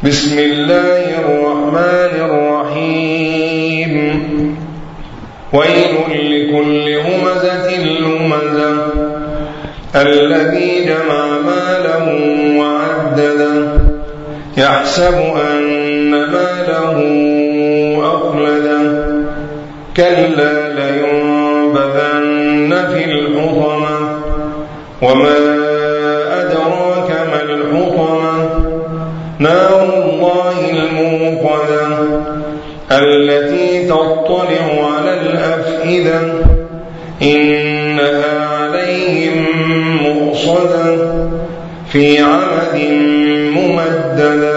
بسم الله الرحمن الرحيم ويل لكل همزة لمزة الذي جمع ماله وعدده يحسب أن ماله أخلده كلا لينبذن في الحطمة وما أدراك ما الحطمة نار الله الموقدة التي تطلع على الأفئدة إنها عليهم مؤصدة في عمد ممددة.